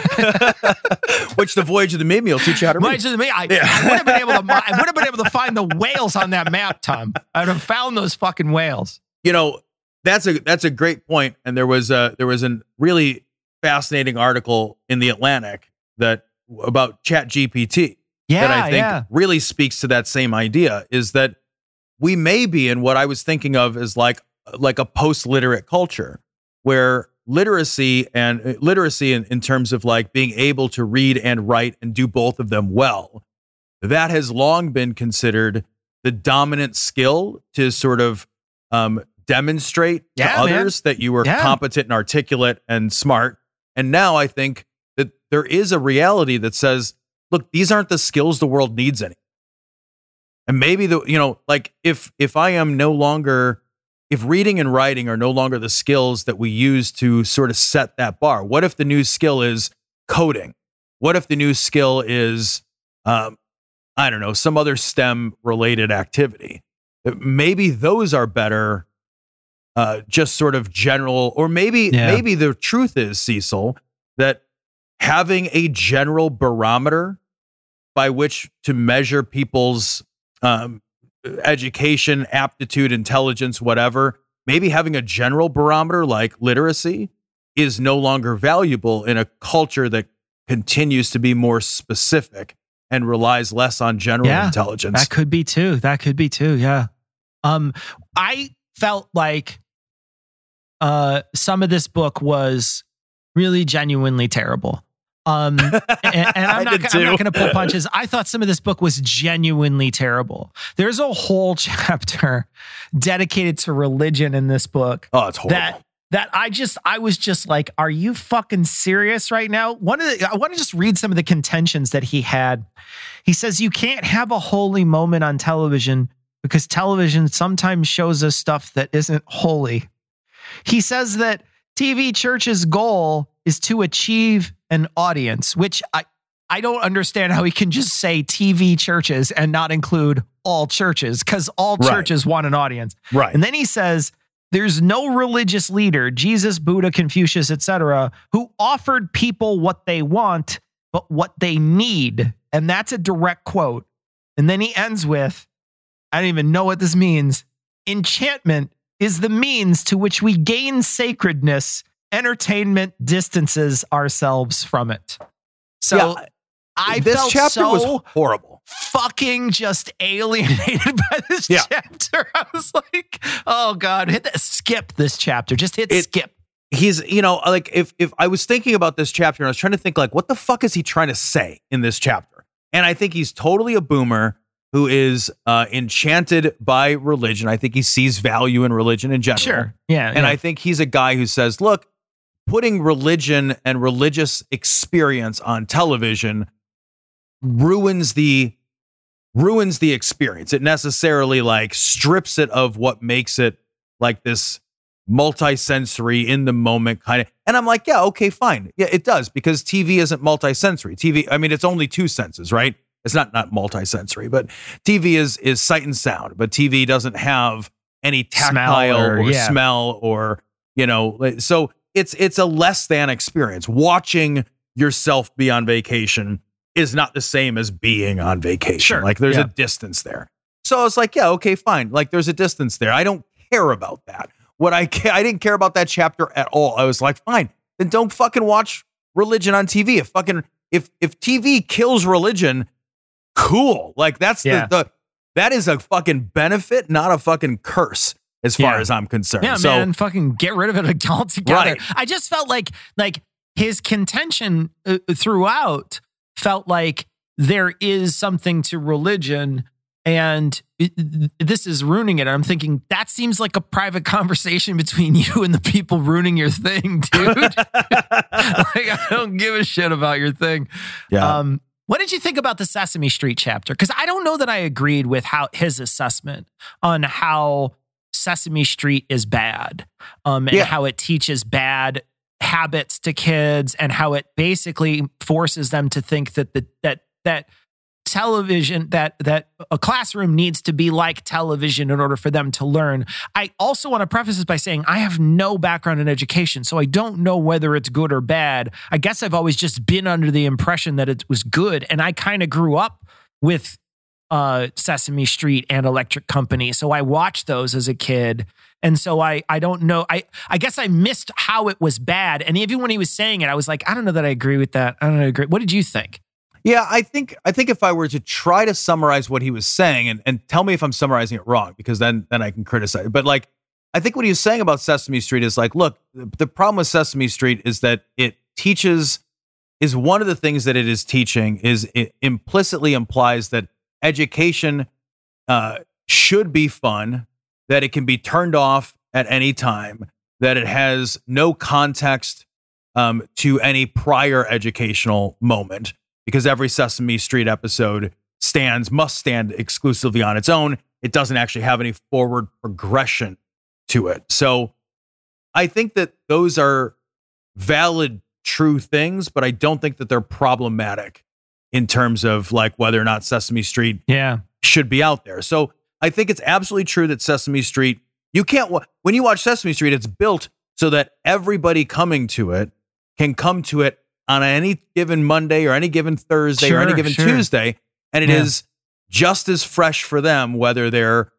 a, which the Voyage of the Mimi will teach you how to read. Voyage of the Mimi. I, yeah. I would have been able to. I would have been able to find the whales on that map, Tom. I would have found those fucking whales. You know, that's a that's a great point. And there was a there was a really fascinating article in the Atlantic that about Chat G P T yeah, that I think yeah. really speaks to that same idea. Is that we may be in what I was thinking of as like like a post-literate culture where literacy and uh, literacy in, in terms of like being able to read and write and do both of them well, that has long been considered the dominant skill to sort of um, demonstrate yeah, to others man. that you were yeah. competent and articulate and smart. And now I think that there is a reality that says, look, these aren't the skills the world needs anymore. And maybe the, you know, like if, if I am no longer, if reading and writing are no longer the skills that we use to sort of set that bar, what if the new skill is coding? What if the new skill is, um, I don't know, some other STEM related activity? Maybe those are better, uh, just sort of general, or maybe, yeah. maybe the truth is, Cecil, that having a general barometer by which to measure people's um, education, aptitude, intelligence, whatever, maybe having a general barometer like literacy is no longer valuable in a culture that continues to be more specific and relies less on general yeah, intelligence. That could be too. That could be too. Yeah. Um, I felt like uh, some of this book was really genuinely terrible. Um, and, and I'm not, I'm not going to pull punches. I thought some of this book was genuinely terrible. There's a whole chapter dedicated to religion in this book. Oh, it's horrible. That, that I just, I was just like, are you fucking serious right now? One of the, I want to just read some of the contentions that he had. He says, you can't have a holy moment on television because television sometimes shows us stuff that isn't holy. He says that T V Church's goal is to achieve an audience, which I, I don't understand how he can just say T V churches and not include all churches, because all Right. churches want an audience. Right. And then he says, there's no religious leader, Jesus, Buddha, Confucius, et cetera, who offered people what they want, but what they need. And that's a direct quote. And then he ends with, I don't even know what this means. Enchantment is the means to which we gain sacredness. Entertainment distances ourselves from it. So Yeah, I this felt chapter so was horrible. fucking just alienated by this Yeah. chapter. I was like, oh God, hit that, skip this chapter. Just hit It- skip. He's, you know, like if if I was thinking about this chapter and I was trying to think like, what the fuck is he trying to say in this chapter? And I think he's totally a boomer who is uh, enchanted by religion. I think he sees value in religion in general. Sure. Yeah. And yeah. I think he's a guy who says, look, putting religion and religious experience on television ruins the ruins the experience. It necessarily like strips it of what makes it like this multi-sensory in the moment kind of. And I'm like, yeah, okay, fine. Yeah, it does, because T V isn't multi-sensory. T V, I mean, it's only two senses, right? It's not not multi-sensory, but T V is is sight and sound, but T V doesn't have any tactile Smell or- or, yeah. smell or, you know, like- so it's it's a less than experience. Watching yourself be on vacation is not the same as being on vacation. Sure, Like there's yeah. a distance there. So it's like, yeah, okay, fine. Like there's a distance there. I don't care about that. What I ca- I didn't care about that chapter at all. I was like, fine, then don't fucking watch religion on T V. If fucking if if T V kills religion, cool. Like that's Yeah. the, the that is a fucking benefit, not a fucking curse, as far Yeah. as I'm concerned. Yeah, so, man, fucking get rid of it altogether. Right. I just felt like like his contention uh, throughout felt like there is something to religion, and it, this is ruining it. I'm thinking that seems like a private conversation between you and the people ruining your thing, dude. Like, I don't give a shit about your thing. Yeah. Um, what did you think about the Sesame Street chapter? Because I don't know that I agreed with how his assessment on how Sesame Street is bad, um, and Yeah. how it teaches bad habits to kids, and how it basically forces them to think that the, that that television, that that a classroom needs to be like television in order for them to learn. I also want to preface this by saying I have no background in education, so I don't know whether it's good or bad. I guess I've always just been under the impression that it was good, and I kind of grew up with uh, Sesame Street and Electric Company, so I watched those as a kid. And so I I don't know. I, I guess I missed how it was bad. And even when he was saying it, I was like, I don't know that I agree with that. I don't agree. What did you think? Yeah, I think I think if I were to try to summarize what he was saying, and, and tell me if I'm summarizing it wrong, because then then I can criticize it. But like, I think what he was saying about Sesame Street is like, look, the, the problem with Sesame Street is that it teaches, is one of the things that it is teaching is it implicitly implies that education uh, should be fun, that it can be turned off at any time, that it has no context um, to any prior educational moment, because every Sesame Street episode stands, must stand exclusively on its own. It doesn't actually have any forward progression to it. So I think that those are valid, true things, but I don't think that they're problematic in terms of like whether or not Sesame Street yeah. should be out there. So I think it's absolutely true that Sesame Street, you can't, when you watch Sesame Street, it's built so that everybody coming to it can come to it on any given Monday or any given Thursday sure, or any given sure. Tuesday. And it yeah. is just as fresh for them, whether they're,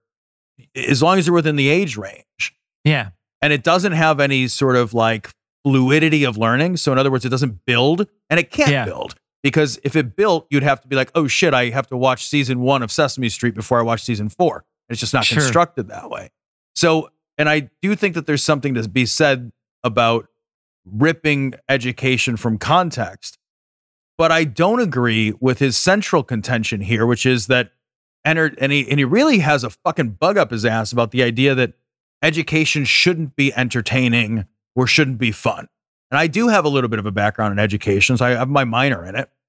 as long as they're within the age range. Yeah. And it doesn't have any sort of like fluidity of learning. So in other words, it doesn't build, and it can't yeah. build. Because if it built, you'd have to be like, oh shit, I have to watch season one of Sesame Street before I watch season four. And it's just not sure. constructed that way. So, and I do think that there's something to be said about ripping education from context. But I don't agree with his central contention here, which is that, enter, and he and he really has a fucking bug up his ass about the idea that education shouldn't be entertaining or shouldn't be fun. And I do have a little bit of a background in education, so I have my minor in it.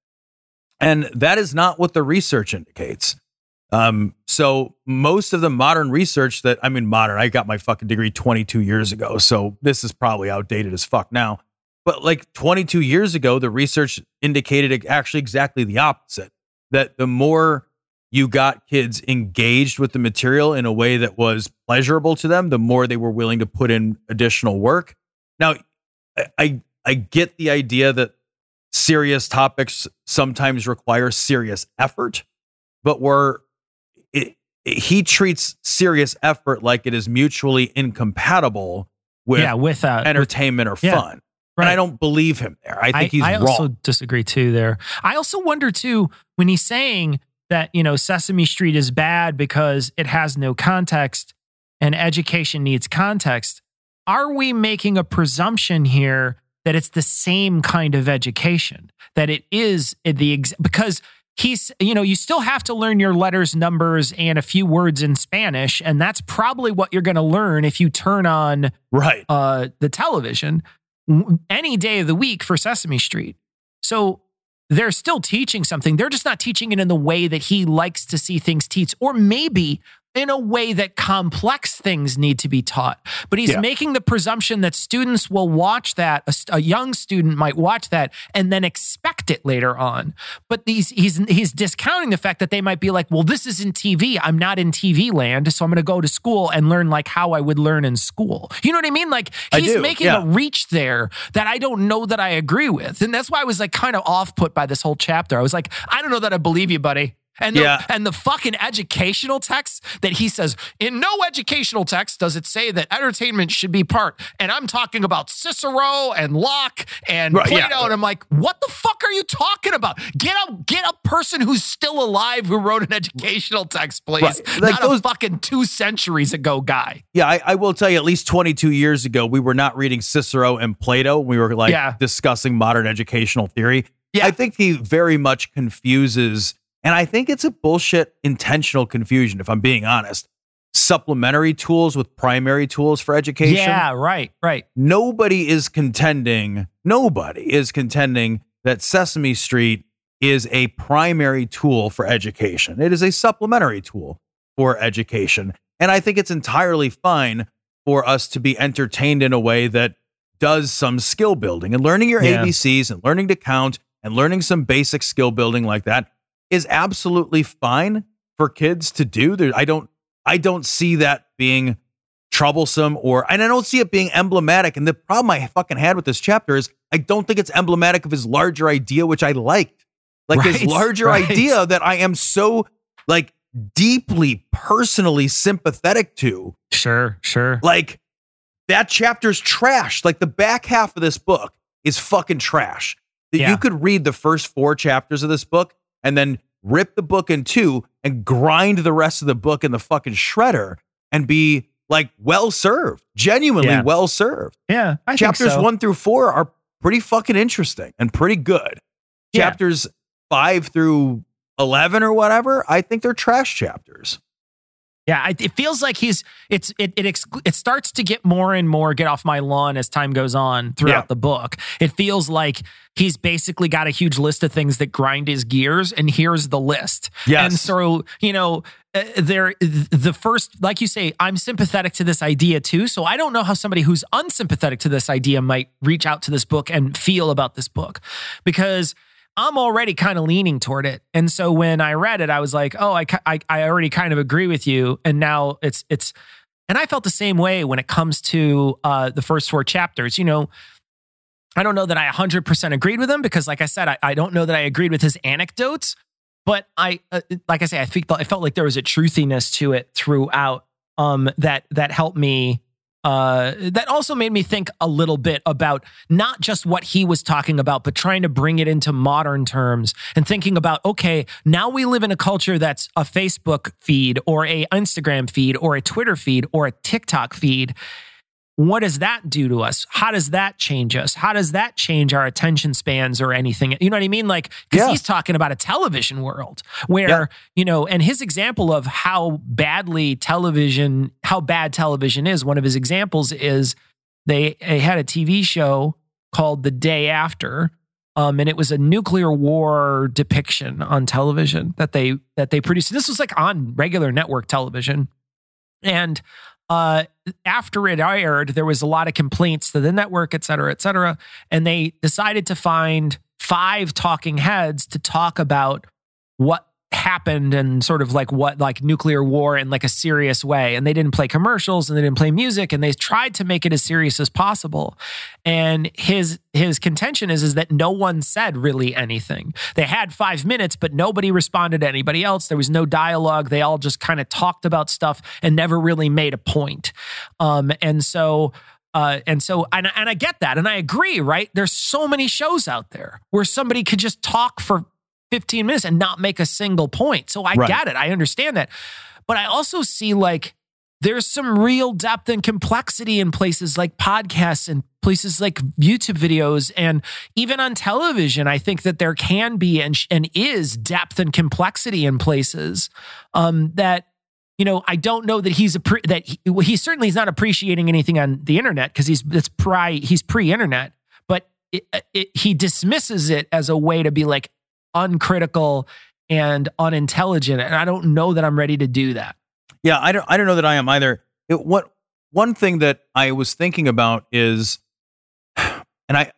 And that is not what the research indicates. Um, so most of the modern research that, I mean, modern, I got my fucking degree twenty-two years ago, so this is probably outdated as fuck now. But like twenty-two years ago, the research indicated actually exactly the opposite, that the more you got kids engaged with the material in a way that was pleasurable to them, the more they were willing to put in additional work. Now, I I get the idea that serious topics sometimes require serious effort, but we're it, it, he treats serious effort like it is mutually incompatible with, yeah, with uh, entertainment with, or yeah, fun. Right. And I don't believe him there. I think I, he's I wrong. I also disagree too there. I also wonder too, when he's saying that, you know, Sesame Street is bad because it has no context and education needs context. Are we making a presumption here that it's the same kind of education, that it is the ex- because he's, you know, you still have to learn your letters, numbers, and a few words in Spanish, and that's probably what you're going to learn if you turn on right uh, the television any day of the week for Sesame Street. So they're still teaching something. They're just not teaching it in the way that he likes to see things teach, or maybe in a way that complex things need to be taught. But he's yeah. making the presumption that students will watch that, a, a young student might watch that and then expect it later on. But these, he's he's discounting the fact that they might be like, well, this isn't T V. I'm not in T V land, so I'm going to go to school and learn like how I would learn in school. You know what I mean? Like he's making yeah. a reach there that I don't know that I agree with. And that's why I was like kind of off put by this whole chapter. I was like, I don't know that I believe you, buddy. And the, yeah. and the fucking educational text that he says, in no educational text does it say that entertainment should be part. And I'm talking about Cicero and Locke and right, Plato. Yeah. And I'm like, what the fuck are you talking about? Get a, get a person who's still alive who wrote an educational text, please. Right. Like not those, a fucking two centuries ago guy. Yeah, I, I will tell you, at least twenty-two years ago, we were not reading Cicero and Plato. We were like yeah. discussing modern educational theory. Yeah. I think he very much confuses. And I think it's a bullshit intentional confusion, if I'm being honest. Supplementary tools with primary tools for education. Yeah, right, right. Nobody is contending, nobody is contending that Sesame Street is a primary tool for education. It is a supplementary tool for education. And I think it's entirely fine for us to be entertained in a way that does some skill building and learning your yeah. A B Cs and learning to count and learning some basic skill building like that. is absolutely fine for kids to do. There, I don't, I don't see that being troublesome or, and I don't see it being emblematic. And the problem I fucking had with this chapter is I don't think it's emblematic of his larger idea, which I liked. Like Right, this larger right. idea that I am so like deeply personally sympathetic to. Sure, sure. Like that chapter's trash. Like the back half of this book is fucking trash. That Yeah. you could read the first four chapters of this book and then rip the book in two and grind the rest of the book in the fucking shredder and be like well served, genuinely Yeah. well served. Yeah, I Chapters think so. one through four are pretty fucking interesting and pretty good. Yeah. Chapters five through eleven or whatever, I think they're trash chapters. Yeah, I, it feels like he's it's it it ex, it starts to get more and more get off my lawn as time goes on throughout Yeah. the book. It feels like he's basically got a huge list of things that grind his gears, and here's the list. Yes. And so you know, uh, there the first, like you say, I'm sympathetic to this idea too. So I don't know how somebody who's unsympathetic to this idea might reach out to this book and feel about this book, because I'm already kind of leaning toward it. And so when I read it, I was like, oh, I, I, I already kind of agree with you. And now it's, it's, and I felt the same way when it comes to uh, the first four chapters. You know, I don't know that I one hundred percent agreed with him because, like I said, I, I don't know that I agreed with his anecdotes, but I, uh, like I say, I think I felt like there was a truthiness to it throughout um, that, that helped me. Uh, that also made me think a little bit about not just what he was talking about, but trying to bring it into modern terms and thinking about, okay, now we live in a culture that's a Facebook feed or a Instagram feed or a Twitter feed or a TikTok feed. What does that do to us? How does that change us? How does that change our attention spans or anything? You know what I mean? Like, because Yeah. he's talking about a television world where, Yeah. you know, and his example of how badly television, how bad television is, one of his examples is they, they had a T V show called The Day After. Um, and it was a nuclear war depiction on television that they that they produced. This was like on regular network television. And uh, after it aired, there was a lot of complaints to the network, et cetera, et cetera. And they decided to find five talking heads to talk about what happened and sort of like what like nuclear war in like a serious way. And they didn't play commercials and they didn't play music, and they tried to make it as serious as possible. And his his contention is is that no one said really anything. They had five minutes, but nobody responded to anybody else. There was no dialogue. They all just kind of talked about stuff and never really made a point. Um, and so Uh, and so, and, and I get that. And I agree, right? There's so many shows out there where somebody could just talk for fifteen minutes and not make a single point. So I Right. get it. I understand that. But I also see like there's some real depth and complexity in places like podcasts and places like YouTube videos. And even on television, I think that there can be and, and is depth and complexity in places um, that, you know, I don't know that he's a pre, that he, well, he certainly is not appreciating anything on the internet because he's it's pri he's pre-internet, but it, it, he dismisses it as a way to be like uncritical and unintelligent, and I don't know that I'm ready to do that. Yeah, I don't. I don't know that I am either. It, what one thing that I was thinking about is, and I,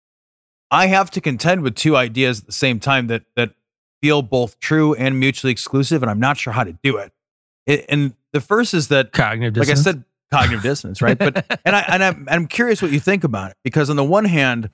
I have to contend with two ideas at the same time that that feel both true and mutually exclusive, and I'm not sure how to do it. it and the first is that, Cognitive like I dissonance. said, cognitive dissonance, right? But and I and I'm, I'm curious what you think about it, because on the one hand,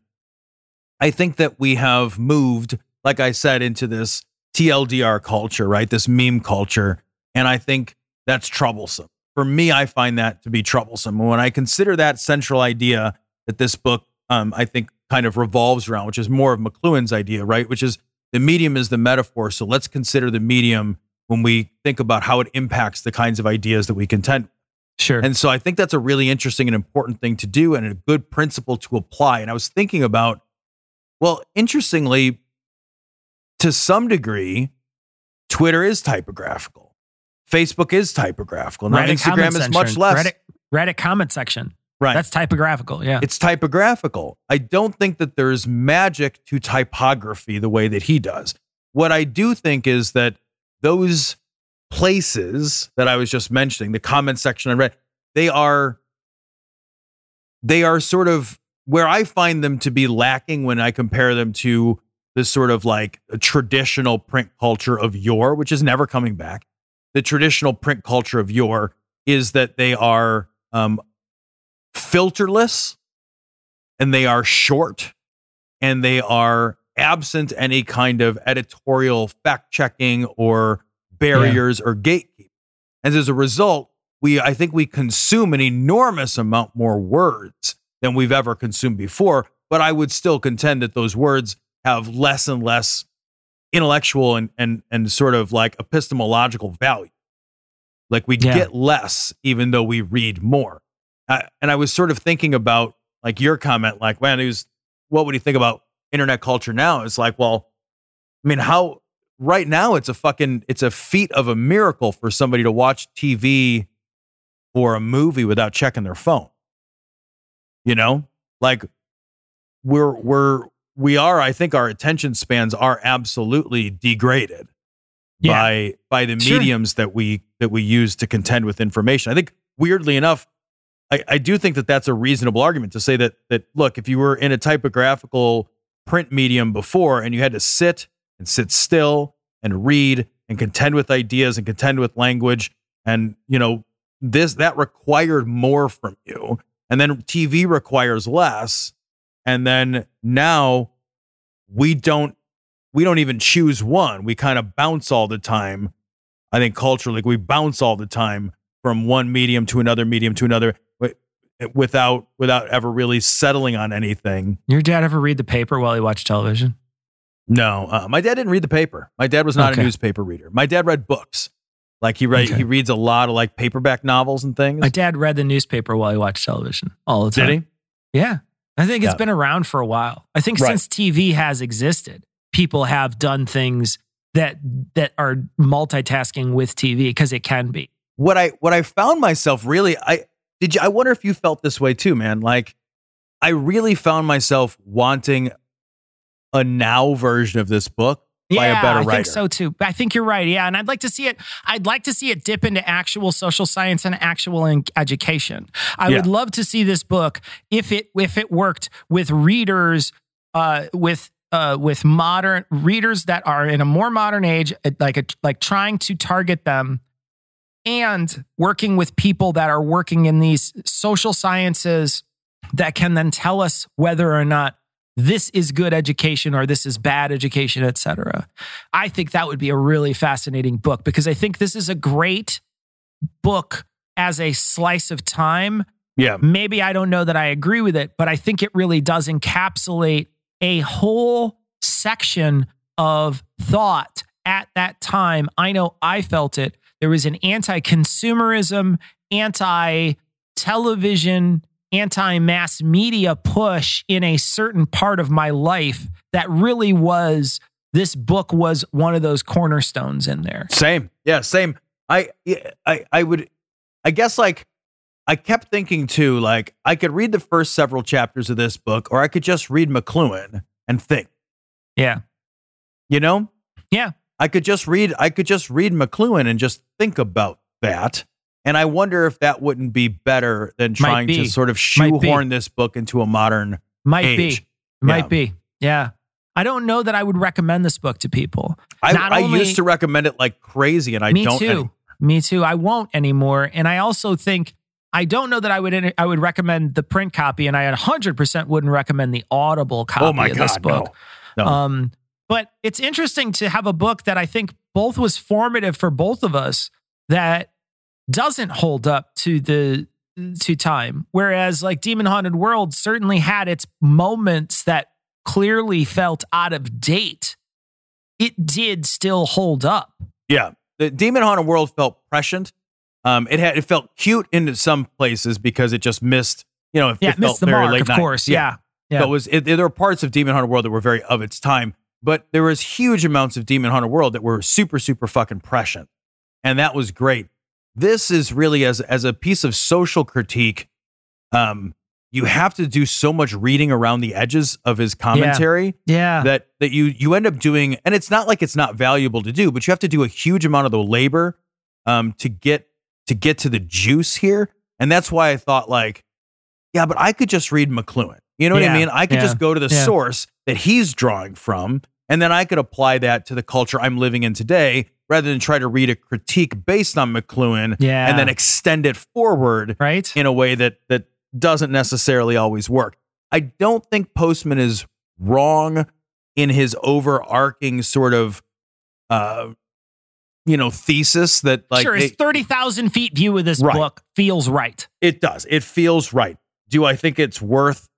I think that we have moved, like I said, into this T L D R culture, right? This meme culture. And I think that's troublesome. For me, I find that to be troublesome. And when I consider that central idea that this book, um, I think, kind of revolves around, which is more of McLuhan's idea, right? Which is the medium is the metaphor. So let's consider the medium when we think about how it impacts the kinds of ideas that we contend. Sure. And so I think that's a really interesting and important thing to do and a good principle to apply. And I was thinking about, well, interestingly, to some degree, Twitter is typographical. Facebook is typographical. Now, Reddit Instagram comment is section. much less. Reddit, Reddit comment section. Right. That's typographical. Yeah. It's typographical. I don't think that there's magic to typography the way that he does. What I do think is that those places that I was just mentioning, the comment section on Reddit, they are, they are sort of where I find them to be lacking when I compare them to this sort of like a traditional print culture of yore, which is never coming back. The traditional print culture of yore is that they are um, filterless, and they are short, and they are absent any kind of editorial fact checking or barriers yeah. or gatekeeping. And as a result, we I think we consume an enormous amount more words than we've ever consumed before. But I would still contend that those words have less and less intellectual and and and sort of like epistemological value. Like we yeah. get less, even though we read more. Uh, and I was sort of thinking about like your comment, like, man, it was, what would you think about internet culture now? It's like, well, I mean, how right now it's a fucking, it's a feat of a miracle for somebody to watch T V or a movie without checking their phone. You know, like we're, we're, we are, I think our attention spans are absolutely degraded yeah. by, by the sure. mediums that we, that we use to contend with information. I think weirdly enough, I, I do think that that's a reasonable argument to say that, that, look, if you were in a typographical print medium before and you had to sit and sit still and read and contend with ideas and contend with language, and, you know, this, that required more from you. And then T V requires less. And then now we don't, we don't even choose one. We kind of bounce all the time. I think culturally, we bounce all the time from one medium to another medium to another without without ever really settling on anything. Your dad ever read the paper while he watched television? No, uh, my dad didn't read the paper. My dad was not okay. a newspaper reader. My dad read books. Like he read, okay. he reads a lot of like paperback novels and things. My dad read the newspaper while he watched television all the time. Did he? Yeah. I think it's yeah. been around for a while. I think right. since T V has existed, people have done things that that are multitasking with T V because it can be. What I what I found myself really, I did you I wonder if you felt this way too, man. Like I really found myself wanting a now version of this book by yeah, a better writer. I think so too. I think you're right. Yeah, and I'd like to see it. I'd like to see it dip into actual social science and actual in- education. I yeah. would love to see this book if it if it worked with readers, uh, with uh, with modern readers that are in a more modern age, like a, like trying to target them, and working with people that are working in these social sciences that can then tell us whether or not this is good education or this is bad education, et cetera. I think that would be a really fascinating book because I think this is a great book as a slice of time. Yeah. Maybe I don't know that I agree with it, but I think it really does encapsulate a whole section of thought at that time. I know I felt it. There was an anti-consumerism, anti-television, anti-mass media push in a certain part of my life that really was, this book was one of those cornerstones in there. Same. Yeah, same. I, I, I would, I guess like, I kept thinking too, like I could read the first several chapters of this book, or I could just read McLuhan and think. Yeah. You know? Yeah. I could just read, I could just read McLuhan and just think about that. And I wonder if that wouldn't be better than trying to sort of shoehorn this book into a modern Might age. be. Might yeah. be. Yeah. I don't know that I would recommend this book to people. I, I only, used to recommend it like crazy, and I me don't. Me too. Any- me too. I won't anymore. And I also think, I don't know that I would I would recommend the print copy, and I one hundred percent wouldn't recommend the Audible copy oh my of God, this book. No. No. Um, but it's interesting to have a book that I think both was formative for both of us that doesn't hold up to the to time. Whereas like Demon Haunted World certainly had its moments that clearly felt out of date. It did still hold up. Yeah. The Demon Haunted World felt prescient. Um, it had it felt cute in some places because it just missed, you know, it, yeah, it missed felt the very mark, late of night. course. Yeah. Yeah. So it was it, there were parts of Demon Haunted World that were very of its time, but there was huge amounts of Demon Haunted World that were super, super fucking prescient. And that was great. This is really as as a piece of social critique. Um, you have to do so much reading around the edges of his commentary yeah. Yeah. that that you you end up doing, and it's not like it's not valuable to do, but you have to do a huge amount of the labor um, to get to get to the juice here. And that's why I thought like, yeah, but I could just read McLuhan. You know what yeah. I mean? I could yeah. just go to the yeah. source that he's drawing from And then I could apply that to the culture I'm living in today rather than try to read a critique based on McLuhan Yeah. and then extend it forward Right. in a way that that doesn't necessarily always work. I don't think Postman is wrong in his overarching sort of, uh, you know, thesis that like sure, his it, thirty thousand feet view of this Right. book feels right. it does. It feels right. Do I think it's worth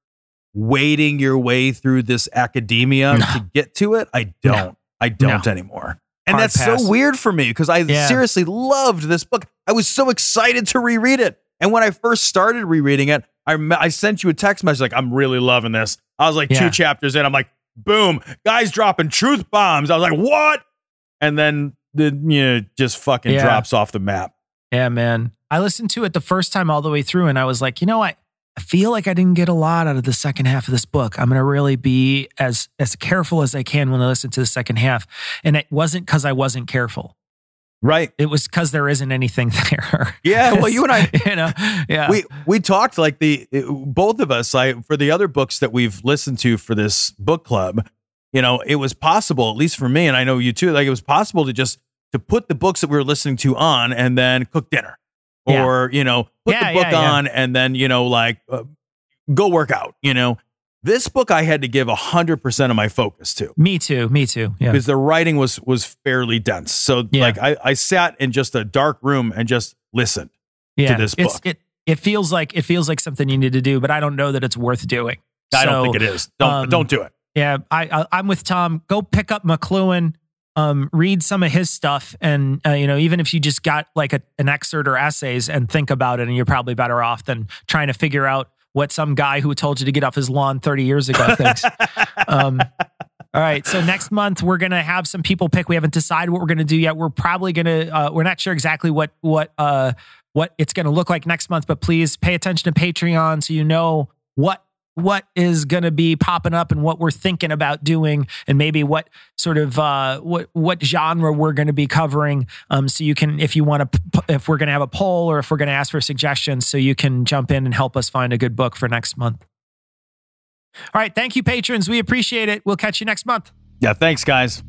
wading your way through this academia No. to get to it? I don't. No. I don't No. anymore. And Hard that's pass. so weird for me because I Yeah. seriously loved this book. I was so excited to reread it. And when I first started rereading it, I, me- I sent you a text message like, I'm really loving this. I was like Yeah. two chapters in. I'm like, boom, guys dropping truth bombs. I was like, what? And then the you know just fucking Yeah. drops off the map. Yeah, man. I listened to it the first time all the way through, and I was like, you know what? I feel like I didn't get a lot out of the second half of this book. I'm going to really be as as careful as I can when I listen to the second half. And it wasn't because I wasn't careful. Right. It was because there isn't anything there. Yeah, well, you and I- you know, yeah, We we talked like the it- both of us. I for the other books that we've listened to for this book club, you know, it was possible, at least for me, and I know you too. Like it was possible to just to put the books that we were listening to on and then cook dinner, Yeah. or you know, put Yeah, the book yeah, yeah. on and then you know, like uh, go work out. You know, this book I had to give a hundred percent of my focus to. me too, me too. Yeah, Because the writing was was fairly dense. So Yeah. like I, I sat in just a dark room and just listened. yeah. this It's, book. it it feels like it feels like something you need to do, but I don't know that it's worth doing. I don't So, think it is. Don't um, don't do it. Yeah, I, I I'm with Tom. Go pick up McLuhan. Um, read some of his stuff, and uh, you know, even if you just got like a, an excerpt or essays and think about it, and you're probably better off than trying to figure out what some guy who told you to get off his lawn thirty years ago thinks. um, all right, so next month we're gonna have some people pick. We haven't decided what we're gonna do yet. We're probably gonna. Uh, we're not sure exactly what what uh, what it's gonna look like next month, but please pay attention to Patreon so you know what. what is going to be popping up and what we're thinking about doing, and maybe what sort of uh, what what genre we're going to be covering. Um, so you can, if you want to, if we're going to have a poll or if we're going to ask for suggestions, so you can jump in and help us find a good book for next month. All right, thank you, patrons. We appreciate it. We'll catch you next month. Yeah, thanks, guys.